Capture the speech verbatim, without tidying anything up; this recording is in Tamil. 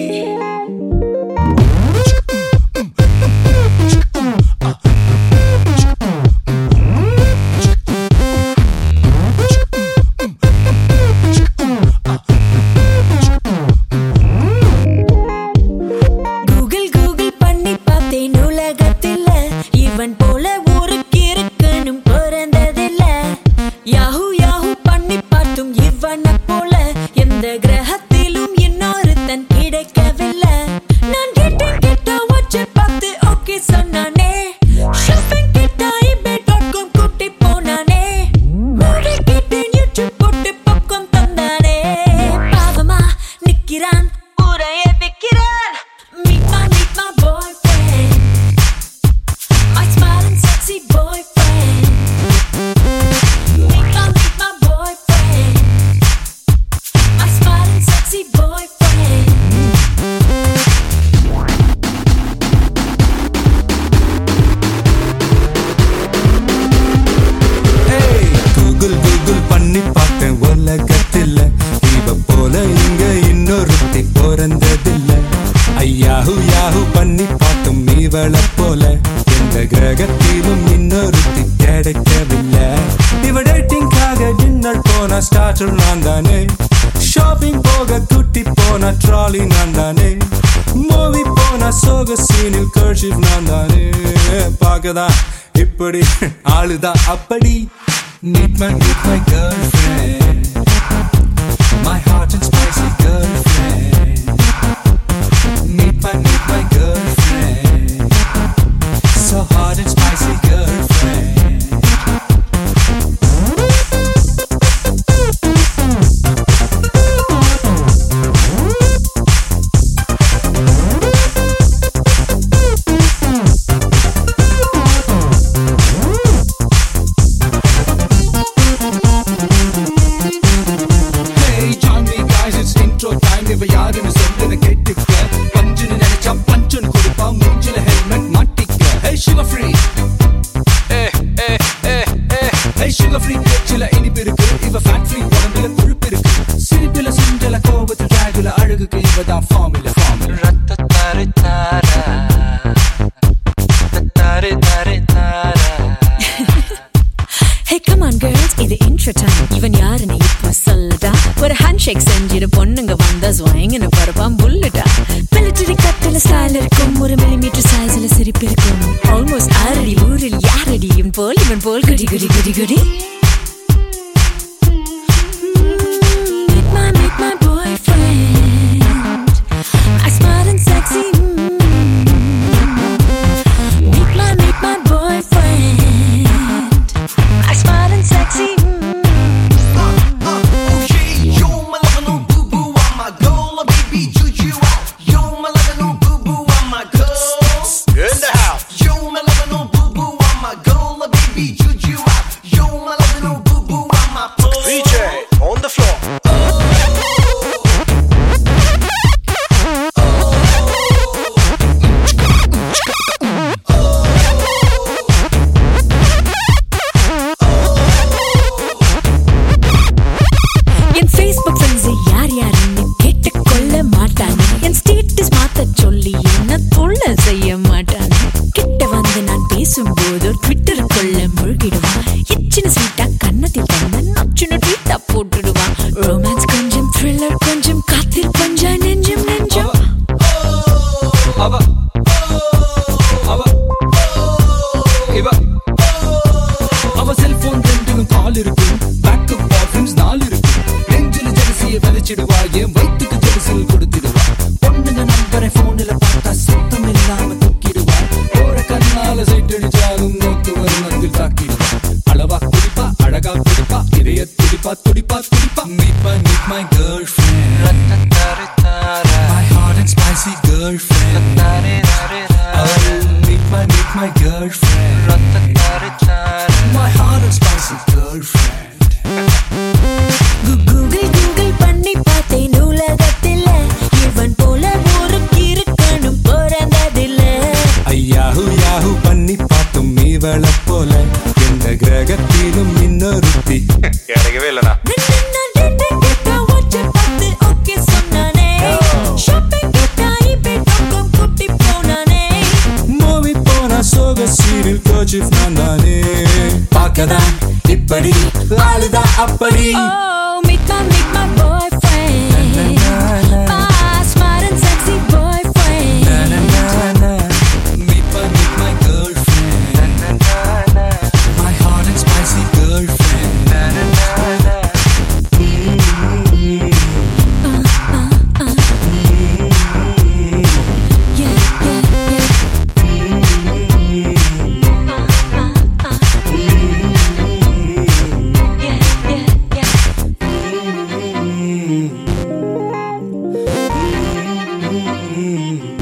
இப்படி ஆளுதான் அப்படி meet my meet my girlfriend, my hot and spicy girlfriend. Meet my meet my girlfriend, so hot and spicy girlfriend. செஞ்சிட பொண்ணுங்க வந்தா ஸ்வாயிங்னு பரப்பாம் புல்லட்டா மிலிட்டரி கட்டில ஸ்டைல் இருக்கும் ஒரு மில்லிமீட்டர் சைஸ்ல சிரிப்பு இருக்கும் ஆல்மோஸ்ட் ஆறடி ஊரில் யாரடியும் போல் இவன் போல் குடி குடி குடி குடி Meet my, meet my boyfriend, I smart and sexy. Meet my, meet my boyfriend, I smart and sexy. Meet my, meet my girlfriend, my hot and spicy girlfriend. Oh, meet my, meet my girlfriend, my hot and spicy girlfriend. Google Google பண்ணி பார்த்தேன் உலகத்தில் இவன் போல ஒரு கிறுக்கனும் பிறந்ததில்ல. ஐயாஹு யாஹு பண்ணி பார்த்தும் இவளை போல எந்த கிரகத்திலும் இன்னொருத்தி கிடைக்கவே இல்லனா. Shopping அப்படி Oh, meet my, meet my boyfriend. My smart and sexy boyfriend. Meet my, meet my girlfriend. My hot and spicy girlfriend. Yeah, yeah, yeah. Yeah, yeah, yeah.